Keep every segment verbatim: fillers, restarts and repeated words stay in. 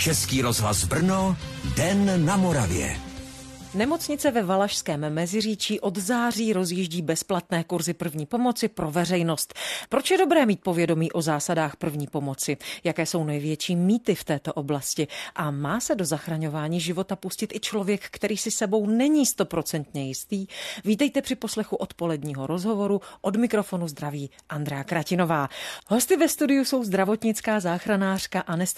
Český rozhlas Brno, Den na Moravě. Nemocnice ve Valašském Meziříčí od září rozjíždí bezplatné kurzy první pomoci pro veřejnost. Proč je dobré mít povědomí o zásadách první pomoci? Jaké jsou největší mýty v této oblasti? A má se do zachraňování života pustit i člověk, který si sebou není stoprocentně jistý? Vítejte při poslechu odpoledního rozhovoru. Od mikrofonu zdraví Andrea Kratinová. Hosty ve studiu jsou zdravotnická záchranářka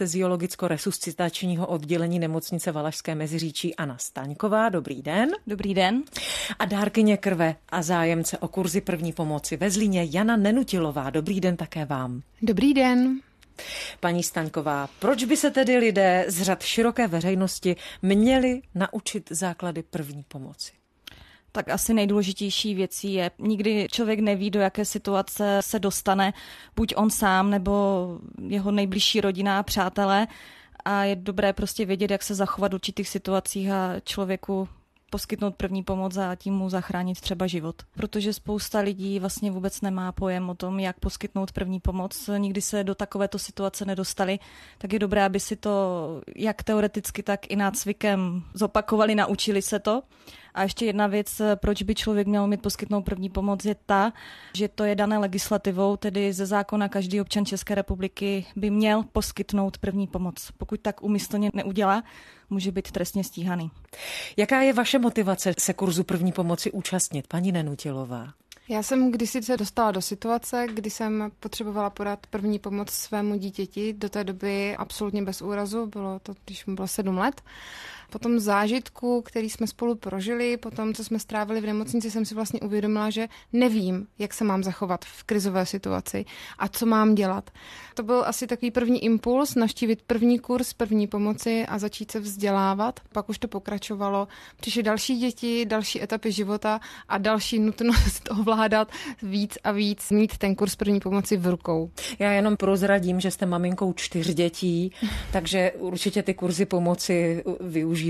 anesteziologicko-resuscitačního oddělení nemocnice Valašské Meziříčí Anna Staňková. Dobrý den. Dobrý den. A dárkyně krve a zájemce o kurzy první pomoci ve Zlíně Jana Nenutilová. Dobrý den také vám. Dobrý den. Paní Staňková, proč by se tedy lidé z řad široké veřejnosti měli naučit základy první pomoci? Tak asi nejdůležitější věcí je, nikdy člověk neví, do jaké situace se dostane, buď on sám nebo jeho nejbližší rodina a přátelé. A je dobré prostě vědět, jak se zachovat v určitých situacích a člověku poskytnout první pomoc a tím mu zachránit třeba život. Protože spousta lidí vlastně vůbec nemá pojem o tom, jak poskytnout první pomoc. Nikdy se do takovéto situace nedostali, tak je dobré, aby si to jak teoreticky, tak i nácvikem zopakovali, naučili se to. A ještě jedna věc, proč by člověk měl umět poskytnout první pomoc, je ta, že to je dané legislativou, tedy ze zákona každý občan České republiky by měl poskytnout první pomoc. Pokud tak úmyslně neudělá, může být trestně stíhaný. Jaká je vaše motivace se kurzu první pomoci účastnit, paní Nenutilová? Já jsem kdysi se dostala do situace, kdy jsem potřebovala podat první pomoc svému dítěti, do té doby absolutně bez úrazu, bylo to, když mu bylo sedm let. Po tom zážitku, který jsme spolu prožili, po tom, co jsme strávili v nemocnici, jsem si vlastně uvědomila, že nevím, jak se mám zachovat v krizové situaci a co mám dělat. To byl asi takový první impuls, navštívit první kurz první pomoci a začít se vzdělávat. Pak už to pokračovalo. Přišly další děti, další etapy života a další nutnost ovládat víc a víc, mít ten kurz první pomoci v rukou. Já jenom prozradím, že jste maminkou čtyř dětí, takže určitě ty kurzy pomoci využíváte.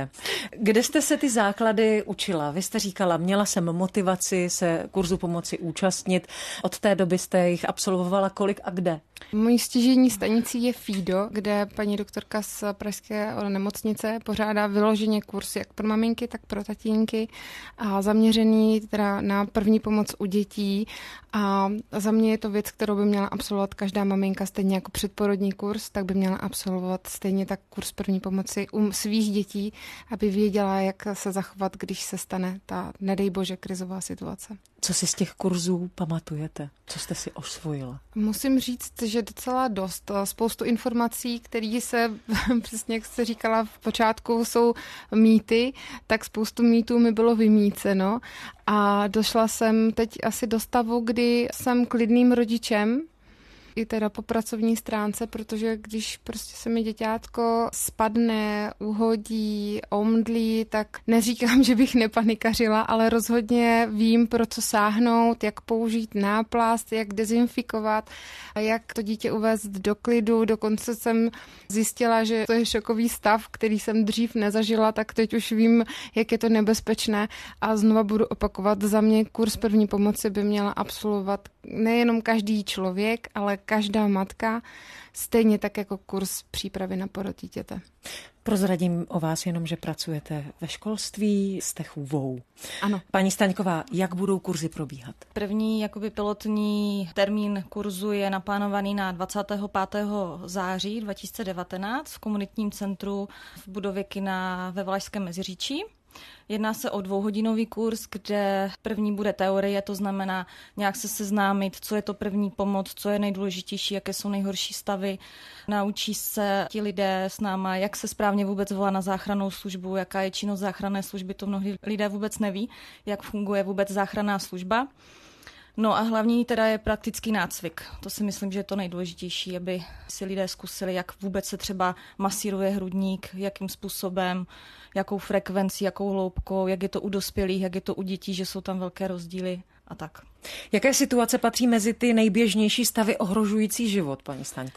Kde jste se ty základy učila? Vy jste říkala, měla jsem motivaci se kurzu pomoci účastnit. Od té doby jste jich absolvovala kolik a kde? Mojí stěžejní stanicí je Fido, kde paní doktorka z pražské nemocnice pořádá vyloženě kurz jak pro maminky, tak pro tatínky a zaměřený teda na první pomoc u dětí. A za mě je to věc, kterou by měla absolvovat každá maminka, stejně jako předporodní kurz, tak by měla absolvovat stejně tak kurz první pomoci u svých dětí, aby věděla, jak se zachovat, když se stane ta, nedej bože, krizová situace. Co si z těch kurzů pamatujete? Co jste si osvojila? Musím říct, že docela dost. Spoustu informací, které se, přesně jak jste říkala v počátku, jsou mýty, tak spoustu mýtů mi bylo vymýceno a došla jsem teď asi do stavu, kdy jsem klidným rodičem, i teda po pracovní stránce, protože když prostě se mi děťátko spadne, uhodí, omdlí, tak neříkám, že bych nepanikařila, ale rozhodně vím, pro co sáhnout, jak použít náplast, jak dezinfikovat, jak to dítě uvést do klidu. Dokonce jsem zjistila, že to je šokový stav, který jsem dřív nezažila, tak teď už vím, jak je to nebezpečné a znova budu opakovat. Za mě kurz první pomoci by měla absolvovat nejenom každý člověk, ale každá matka, stejně tak jako kurz přípravy na porod dítěte. Prozradím o vás jenom, že pracujete ve školství, jste chůvou. Ano. Paní Staňková, jak budou kurzy probíhat? První jakoby pilotní termín kurzu je naplánovaný na dvacátého pátého září dva tisíce devatenáct v komunitním centru v budově kina ve Valašském Meziříčí. Jedná se o dvouhodinový kurz, kde první bude teorie, to znamená nějak se seznámit, co je to první pomoc, co je nejdůležitější, jaké jsou nejhorší stavy. Naučí se ti lidé s náma, jak se správně vůbec volá na záchrannou službu, jaká je činnost záchranné služby, to mnohdy lidé vůbec neví, jak funguje vůbec záchranná služba. No a hlavní teda je praktický nácvik. To si myslím, že je to nejdůležitější, aby si lidé zkusili, jak vůbec se třeba masíruje hrudník, jakým způsobem, jakou frekvencí, jakou hloubkou, jak je to u dospělých, jak je to u dětí, že jsou tam velké rozdíly a tak. Jaké situace patří mezi ty nejběžnější stavy ohrožující život, paní Staňková?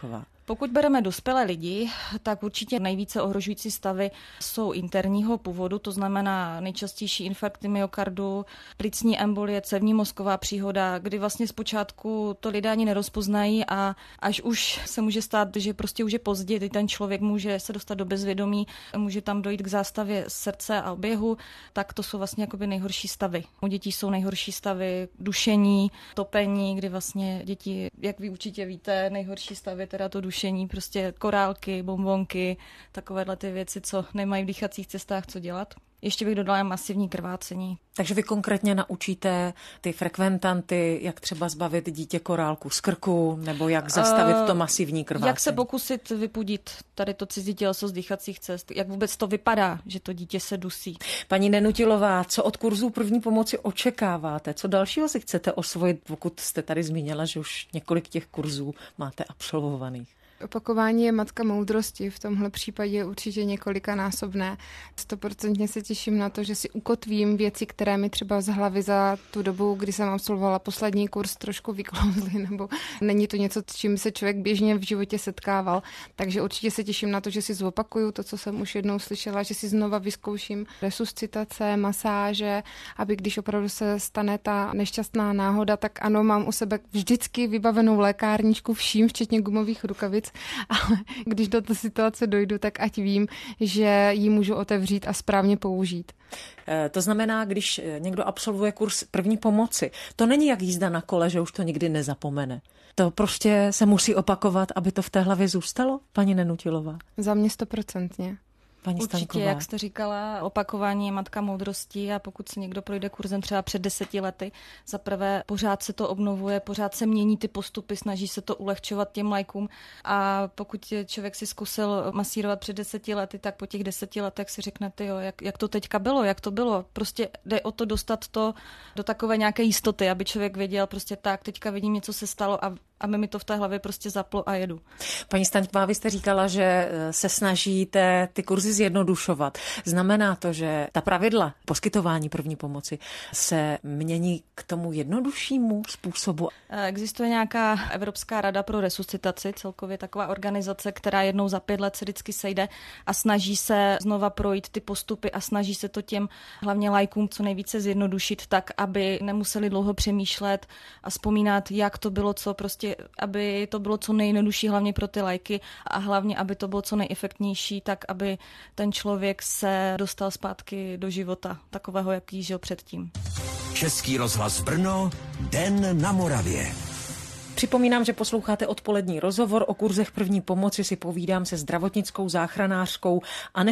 Pokud bereme dospělé lidi, tak určitě nejvíce ohrožující stavy jsou interního původu, to znamená nejčastější infarkty myokardu, plicní embolie, cévní mozková příhoda, kdy vlastně zpočátku to lidé ani nerozpoznají a až už se může stát, že prostě už je pozdě, kdy ten člověk může se dostat do bezvědomí, může tam dojít k zástavě srdce a oběhu, tak to jsou vlastně jakoby nejhorší stavy. U dětí jsou nejhorší stavy dušení, topení, kdy vlastně děti, jak vy určitě víte, nejhorší stavy teda to dušení, prostě korálky, bombonky, takovéhle ty věci, co nemají v dýchacích cestách co dělat. Ještě bych dodala masivní krvácení. Takže vy konkrétně naučíte ty frekventanty, jak třeba zbavit dítě korálku z krku, nebo jak zastavit to masivní krvácení? Jak se pokusit vypudit tady to cizí těleso z dýchacích cest? Jak vůbec to vypadá, že to dítě se dusí? Paní Nenutilová, co od kurzů první pomoci očekáváte? Co dalšího si chcete osvojit, pokud jste tady zmínila, že už několik těch kurzů máte absolvovaných? Opakování je matka moudrosti, v tomhle případě je určitě několikanásobné. Stoprocentně se těším na to, že si ukotvím věci, které mi třeba z hlavy za tu dobu, kdy jsem absolvovala poslední kurz, trošku vyklouzly, nebo není to něco, s čím se člověk běžně v životě setkával. Takže určitě se těším na to, že si zopakuju to, co jsem už jednou slyšela, že si znova vyzkouším resuscitace, masáže, aby když opravdu se stane ta nešťastná náhoda, tak ano, mám u sebe vždycky vybavenou lékárničku vším, včetně gumových rukavic, ale když do té situace dojdu, tak ať vím, že ji můžu otevřít a správně použít. To znamená, když někdo absolvuje kurz první pomoci, to není jak jízda na kole, že už to nikdy nezapomene. To prostě se musí opakovat, aby to v té hlavě zůstalo, paní Nenutilová? Za mě stoprocentně. Paní Určitě, Staňková. Jak jste říkala, opakování je matka moudrosti a pokud si někdo projde kurzem třeba před deseti lety, zaprvé pořád se to obnovuje, pořád se mění ty postupy, snaží se to ulehčovat těm lajkům a pokud člověk si zkusil masírovat před deseti lety, tak po těch deseti letech si řeknete, jo, jak, jak to teďka bylo, jak to bylo. Prostě jde o to dostat to do takové nějaké jistoty, aby člověk věděl prostě tak, teďka vidím, něco se stalo a aby mi to v té hlavě prostě zaplo a jedu. Paní Staňková, vy jste říkala, že se snažíte ty kurzy zjednodušovat. Znamená to, že ta pravidla poskytování první pomoci se mění k tomu jednoduššímu způsobu? Existuje nějaká Evropská rada pro resuscitaci, celkově taková organizace, která jednou za pět let se vždycky sejde a snaží se znova projít ty postupy a snaží se to těm hlavně lajkům co nejvíce zjednodušit tak, aby nemuseli dlouho přemýšlet a vzpomínat, jak to bylo, co prostě aby to bylo co nejjednodušší hlavně pro ty lajky a hlavně, aby to bylo co nejefektnější, tak aby ten člověk se dostal zpátky do života, takového, jaký žil předtím. Český rozhlas Brno, Den na Moravě. Připomínám, že posloucháte odpolední rozhovor o kurzech první pomoci, si povídám se zdravotnickou záchranářkou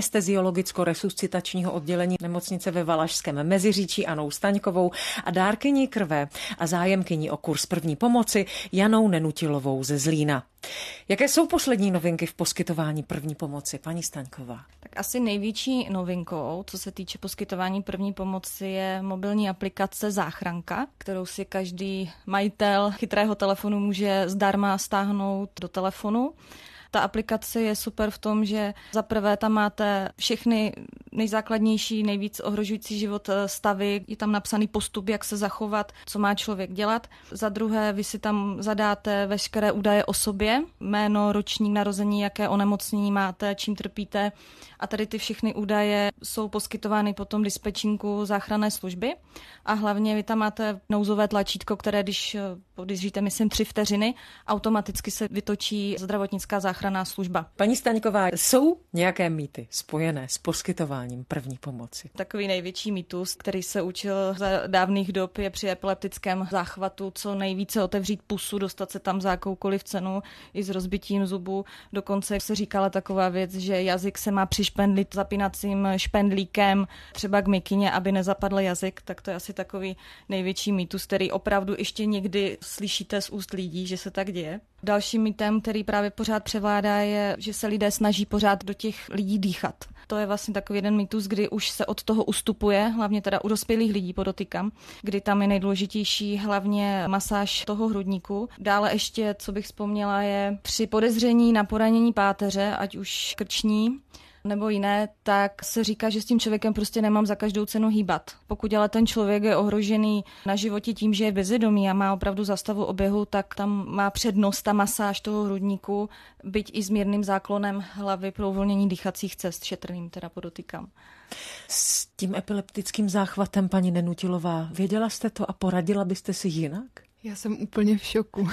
anesteziologicko-resuscitačního oddělení nemocnice ve Valašském Meziříčí Annou Staňkovou a dárkyní krve a zájemkyní o kurz první pomoci Janou Nenutilovou ze Zlína. Jaké jsou poslední novinky v poskytování první pomoci, paní Staňková? Tak asi největší novinkou, co se týče poskytování první pomoci, je mobilní aplikace Záchranka, kterou si každý majitel chytrého telefonu může zdarma stáhnout do telefonu. Ta aplikace je super v tom, že za prvé tam máte všechny nejzákladnější, nejvíc ohrožující život stavy, je tam napsaný postup, jak se zachovat, co má člověk dělat. Za druhé, vy si tam zadáte veškeré údaje o sobě, jméno, ročník narození, jaké onemocnění máte, čím trpíte a tady ty všechny údaje jsou poskytovány potom dispečinku záchranné služby a hlavně vy tam máte nouzové tlačítko, které když podržíte, myslím, tři vteřiny, automaticky se vytočí zdravotnická záchranná služba. Paní Staňková, jsou nějaké mýty spojené s poskytováním první pomoci? Takový největší mýtus, který se učil za dávných dob, je při epileptickém záchvatu co nejvíce otevřít pusu, dostat se tam za jakoukoliv cenu i s rozbitím zubu. Dokonce se říkala taková věc, že jazyk se má přišpendlit zapínacím špendlíkem třeba k mikině, aby nezapadl jazyk, tak to je asi takový největší mýtus, který opravdu ještě někdy slyšíte z úst lidí, že se tak děje. Dalším mýtem, který právě pořád převládá, je, že se lidé snaží pořád do těch lidí dýchat. To je vlastně takový jeden mýtus, kdy už se od toho ustupuje, hlavně teda u dospělých lidí podotýkám, kdy tam je nejdůležitější hlavně masáž toho hrudníku. Dále ještě, co bych vzpomněla, je při podezření na poranění páteře, ať už krční, nebo jiné, tak se říká, že s tím člověkem prostě nemám za každou cenu hýbat. Pokud ale ten člověk je ohrožený na životě tím, že je bezvědomý a má opravdu zastavu oběhu, tak tam má přednost ta masáž toho hrudníku, byť i s mírným záklonem hlavy pro uvolnění dýchacích cest, šetrným teda podotýkám. S tím epileptickým záchvatem, paní Nenutilová, věděla jste to a poradila byste si jinak? Já jsem úplně v šoku.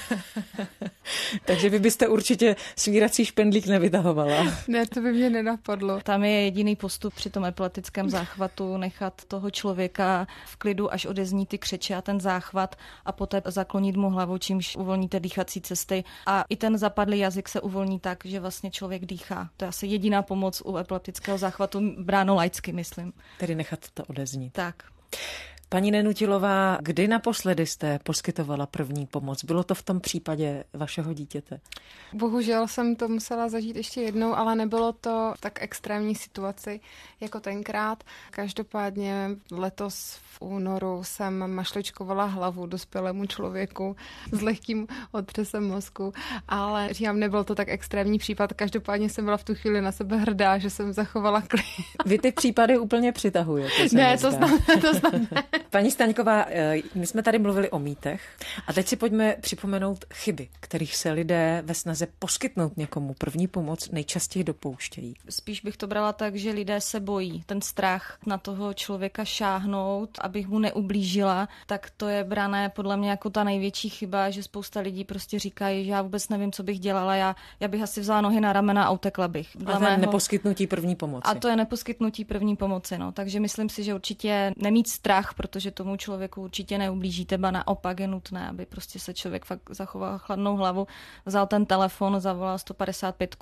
Takže vy byste určitě svírací špendlík nevytahovala. Ne, to by mě nenapadlo. Tam je jediný postup při tom epileptickém záchvatu nechat toho člověka v klidu, až odezní ty křeče a ten záchvat a poté zaklonit mu hlavu, čímž uvolníte dýchací cesty. A i ten zapadlý jazyk se uvolní tak, že vlastně člověk dýchá. To je asi jediná pomoc u epileptického záchvatu, bráno laicky, myslím. Tedy nechat to odeznít. Tak. Paní Nenutilová, kdy naposledy jste poskytovala první pomoc? Bylo to v tom případě vašeho dítěte? Bohužel jsem to musela zažít ještě jednou, ale nebylo to v tak extrémní situaci jako tenkrát. Každopádně letos v únoru jsem mašličkovala hlavu dospělému člověku s lehkým otřesem mozku, ale říkám, nebyl to tak extrémní případ. Každopádně jsem byla v tu chvíli na sebe hrdá, že jsem zachovala klid. Vy ty případy úplně přitahujete. Ne, to znamená, to znamená. Paní Staňková, my jsme tady mluvili o mýtech a teď si pojďme připomenout chyby, kterých se lidé ve snaze poskytnout někomu první pomoc nejčastěji dopouštějí. Spíš bych to brala tak, že lidé se bojí. Ten strach na toho člověka šáhnout, abych mu neublížila, tak to je brané podle mě jako ta největší chyba, že spousta lidí prostě říkají, že já vůbec nevím, co bych dělala, já, já bych asi vzala nohy na ramena a utekla bych. A to je neposkytnutí první pomoci. A to je neposkytnutí první pomoci, no. Takže myslím si, že určitě nemít strach, protože tomu člověku určitě neublížíte, ba naopak je nutné, aby prostě se člověk fakt zachoval chladnou hlavu, vzal ten telefon, zavolal sto padesát pět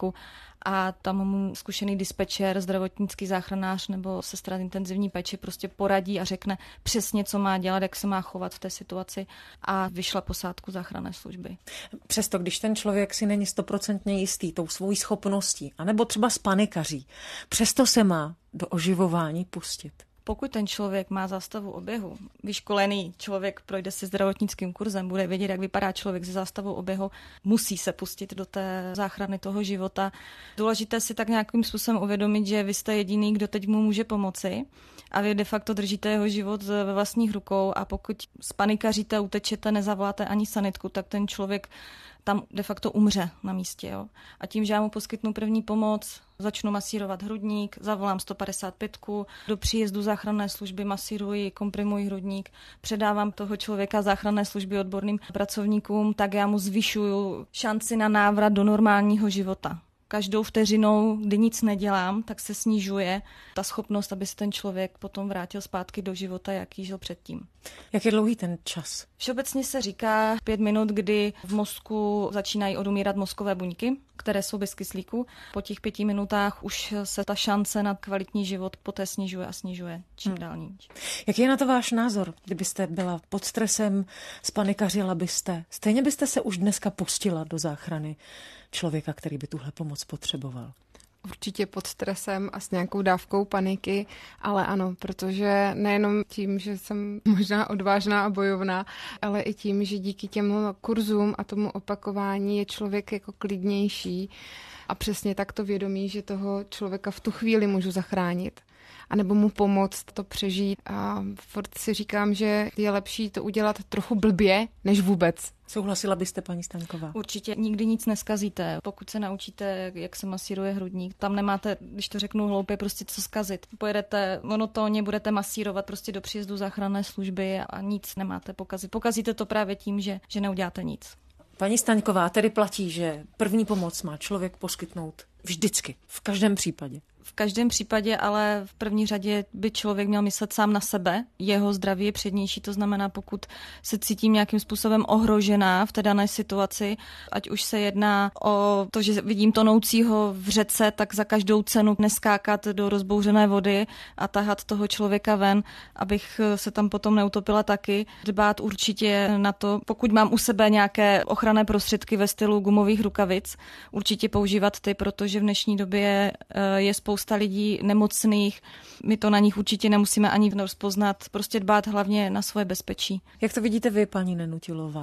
a tam mu zkušený dispečer, zdravotnický záchranář nebo sestra intenzivní péče prostě poradí a řekne přesně, co má dělat, jak se má chovat v té situaci a vyšla posádku záchranné služby. Přesto, když ten člověk si není stoprocentně jistý tou svou schopností, anebo třeba spanikaří, přesto se má do oživování pustit. Pokud ten člověk má zástavu oběhu, vyškolený člověk projde si zdravotnickým kurzem, bude vědět, jak vypadá člověk se zástavou oběhu, musí se pustit do té záchrany toho života. Důležité si tak nějakým způsobem uvědomit, že vy jste jediný, kdo teď mu může pomoci a vy de facto držíte jeho život ve vlastních rukou a pokud spanikaříte, utečete, nezavoláte ani sanitku, tak ten člověk tam de facto umře na místě. Jo? A tím, že já mu poskytnu první pomoc, začnu masírovat hrudník, zavolám sto padesát pět, do příjezdu záchranné služby masíruji, komprimuji hrudník, předávám toho člověka záchranné služby odborným pracovníkům, tak já mu zvyšuju šanci na návrat do normálního života. Každou vteřinou, kdy nic nedělám, tak se snižuje ta schopnost, aby se ten člověk potom vrátil zpátky do života, jaký žil předtím. Jak je dlouhý ten čas? Všeobecně se říká pět minut, kdy v mozku začínají odumírat mozkové buňky, které jsou bez kyslíku. Po těch pěti minutách už se ta šance na kvalitní život poté snižuje a snižuje čím hmm. dál níž. Jaký je na to váš názor? Kdybyste byla pod stresem, spanikařila byste, stejně byste se už dneska pustila do záchrany člověka, který by tuhle pomoc potřeboval? Určitě pod stresem a s nějakou dávkou paniky, ale ano, protože nejenom tím, že jsem možná odvážná a bojovná, ale i tím, že díky těm kurzům a tomu opakování je člověk jako klidnější a přesně tak to vědomí, že toho člověka v tu chvíli můžu zachránit. A nebo mu pomoct to přežít. A furt si říkám, že je lepší to udělat trochu blbě, než vůbec. Souhlasila byste, paní Staňková? Určitě nikdy nic neskazíte. Pokud se naučíte, jak se masíruje hrudník, tam nemáte, když to řeknu hloupě, prostě co zkazit. Pojedete monotónně, budete masírovat prostě do příjezdu záchranné služby a nic nemáte pokazit. Pokazíte to právě tím, že, že neuděláte nic. Paní Staňková, tedy platí, že první pomoc má člověk poskytnout vždycky, v každém případě. V každém případě, ale v první řadě by člověk měl myslet sám na sebe. Jeho zdraví je přednější, to znamená, pokud se cítím nějakým způsobem ohrožená v té dané situaci, ať už se jedná o to, že vidím tonoucího v řece, tak za každou cenu neskákat do rozbouřené vody a tahat toho člověka ven, abych se tam potom neutopila taky. Dbát určitě na to, pokud mám u sebe nějaké ochranné prostředky ve stylu gumových rukavic, určitě používat ty, protože v dnešní době je spousta lidí nemocných, my to na nich určitě nemusíme ani rozpoznat, prostě dbát hlavně na svoje bezpečí. Jak to vidíte vy, paní Nenutilová?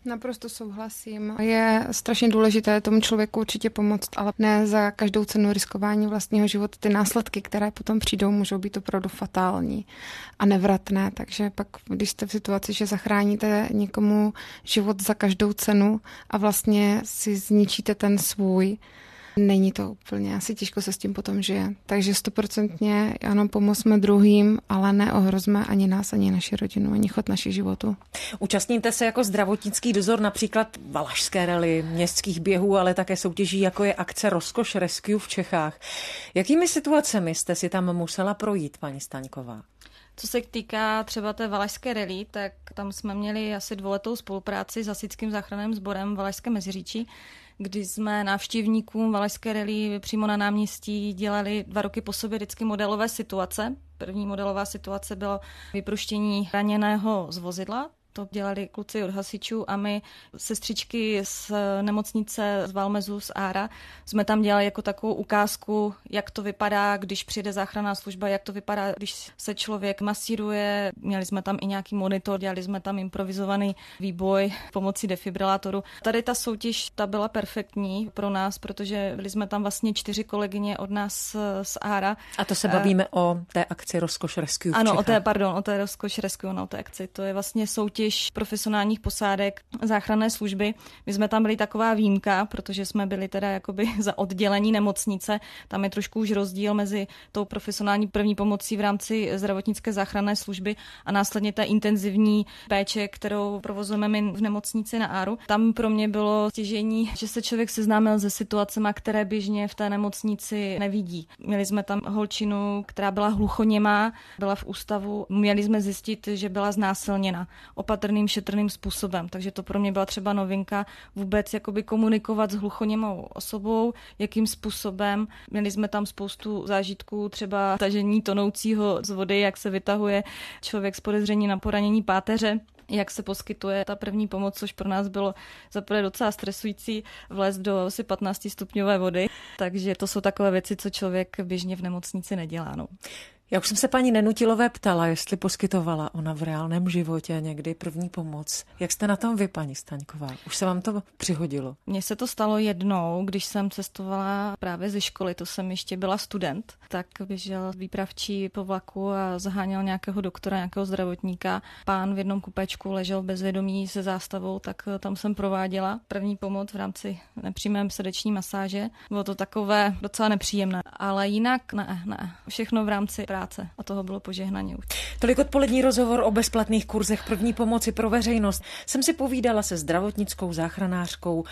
Naprosto souhlasím. Je strašně důležité tomu člověku určitě pomoct, ale ne za každou cenu riskování vlastního života. Ty následky, které potom přijdou, můžou být opravdu fatální a nevratné. Takže pak, když jste v situaci, že zachráníte někomu život za každou cenu a vlastně si zničíte ten svůj, není to úplně, asi těžko se s tím potom žije. Takže stoprocentně ano, pomozme druhým, ale neohrozme ani nás, ani naši rodinu, ani chod našich životů. Účastníte se jako zdravotnický dozor například Valašské rally, městských běhů, ale také soutěží, jako je akce Rozkoš Rescue v Čechách. Jakými situacemi jste si tam musela projít, paní Staňková? Co se týká třeba té Valašské rally, tak tam jsme měli asi dvouletou spolupráci s Hasičským záchranným sborem Valašské Meziříčí, kdy jsme návštěvníkům Valašské rally přímo na náměstí dělali dva roky po sobě vždycky modelové situace. První modelová situace bylo vyproštění raněného z vozidla. To dělali kluci od hasičů a my, sestřičky z nemocnice z Valmezu, z Ára, jsme tam dělali jako takovou ukázku, jak to vypadá, když přijde záchranná služba, jak to vypadá, když se člověk masíruje. Měli jsme tam i nějaký monitor, dělali jsme tam improvizovaný výboj pomocí defibrilátoru. Tady ta soutěž, ta byla perfektní pro nás, protože byli jsme tam vlastně čtyři kolegyně od nás z Ára. A to se bavíme uh, o té akci Rozkoš Rescue v Ano, Čechách. o té, pardon, o té Rozkoš Rescue, no, o té akci. To je vlastně soutěž profesionálních posádek záchranné služby. My jsme tam byli taková výjimka, protože jsme byli teda jakoby za oddělení nemocnice. Tam je trošku už rozdíl mezi tou profesionální první pomocí v rámci zdravotnické záchranné služby a následně té intenzivní péče, kterou provozujeme my v nemocnici na Áru. Tam pro mě bylo stěžení, že se člověk seznámil se situacemi, které běžně v té nemocnici nevidí. Měli jsme tam holčinu, která byla hluchoněmá, byla v ústavu. Měli jsme zjistit, že byla znásilněna opatrným, šetrným způsobem. Takže to pro mě byla třeba novinka vůbec jakoby komunikovat s hluchoněmou osobou, jakým způsobem. Měli jsme tam spoustu zážitků, třeba tažení tonoucího z vody, jak se vytahuje člověk s podezření na poranění páteře, jak se poskytuje ta první pomoc, což pro nás bylo zaprvé docela stresující, vlézt do asi patnáctistupňové vody. Takže to jsou takové věci, co člověk běžně v nemocnici nedělá. No. Já už jsem se paní Nenutilové ptala, jestli poskytovala ona v reálném životě někdy první pomoc. Jak jste na tom vy, paní Staňková? Už se vám to přihodilo? Mně se to stalo jednou, když jsem cestovala právě ze školy, to jsem ještě byla student, tak běžel výpravčí po vlaku a zaháněl nějakého doktora, nějakého zdravotníka. Pán v jednom kupečku ležel bez vědomí se zástavou, tak tam jsem prováděla první pomoc v rámci nepřímé srdeční masáže. Bylo to takové docela nepříjemné, ale jinak ne, ne. Všechno v rámci práce a toho bylo požehnaně. Tolik odpolední rozhovor o bezplatných kurzech první pomoci pro veřejnost. Jsem si povídala se zdravotnickou záchranářkou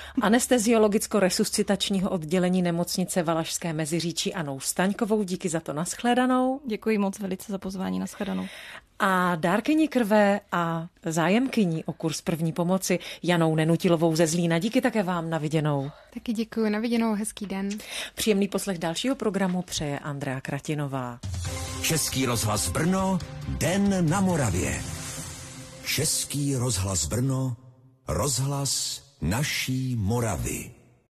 anesteziologicko-resuscitačního oddělení nemocnice Valašské Meziříčí Annou Staňkovou. Díky za to, nashledanou. Děkuji moc velice za pozvání, nashledanou. A dárkyní krve a zájemkyní o kurz první pomoci Janou Nenutilovou ze Zlína. Díky také vám, na viděnou. Taky děkuji, na viděnou, hezký den. Příjemný poslech dalšího programu přeje Andrea Kratinová. Český rozhlas Brno, Den na Moravě. Český rozhlas Brno, rozhlas naší Moravy.